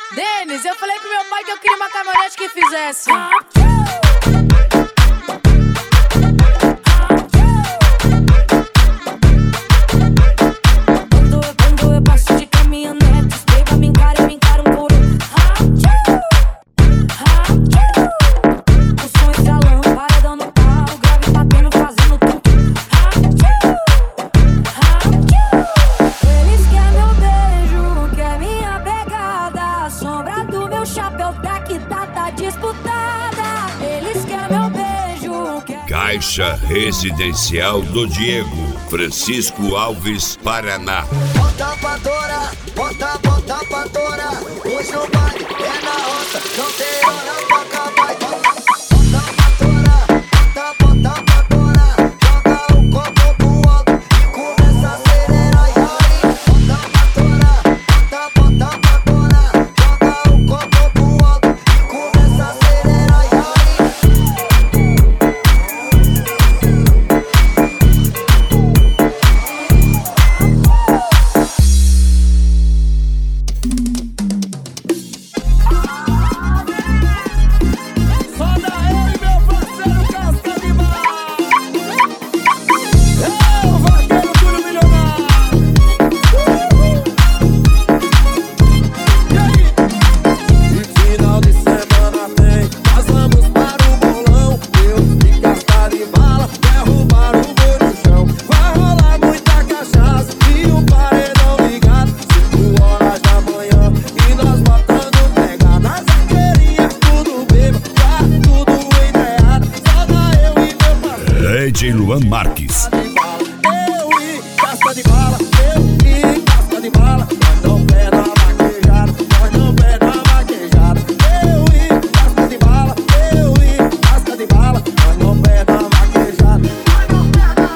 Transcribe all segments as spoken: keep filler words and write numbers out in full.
Denis, eu falei pro meu pai que eu queria uma caminhonete que fizesse. Quando eu passo de caminhonete, os baby me encaram, me encaram por um. O som estralando, paredão no pau, grave batendo, fazendo tudo. Eles querem meu beijo, quer minha pegada. A sombra do meu chapéu tá que tá, tá disputada. Eles querem meu beijo, quer... Caixa Residencial do Diego, Francisco Alves, Paraná. Bota pra Dora, bota, bota pra Dora. Hoje o baile é na roça, não tem hora pra acabar. Bota pra Dora, bota, bota pra Dora. Joga o copo pro alto e começa a acelerar. Bota pra Dora, bota, bota pra Dora. Joga o copo pro alto e começa a acelerar. D J Luan Marques. Eu e casca de bala, eu e casca de bala. Nós não pé na vaquejada, nós não pé na vaquejada. Eu e casca de bala, eu e casca de bala. Nós não pé na vaquejada, nós não pé na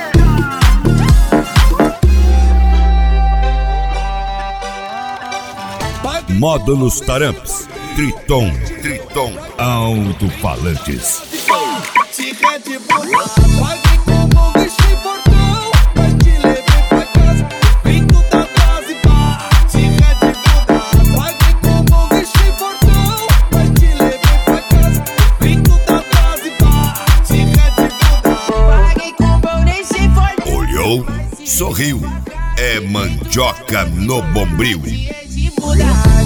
vaquejada. Módulos Taramps, Triton, Triton, alto-falantes. Se rede botar, pague como um bicho portão. Vai te levar pra casa, vindo da base bar. Se rede botar, pague como um bicho portão. Vai te levar pra casa, vindo da base bar. Se rede botar, pague como um bicho portão. Olhou, sorriu, é mandioca no bombril. Se rede botar.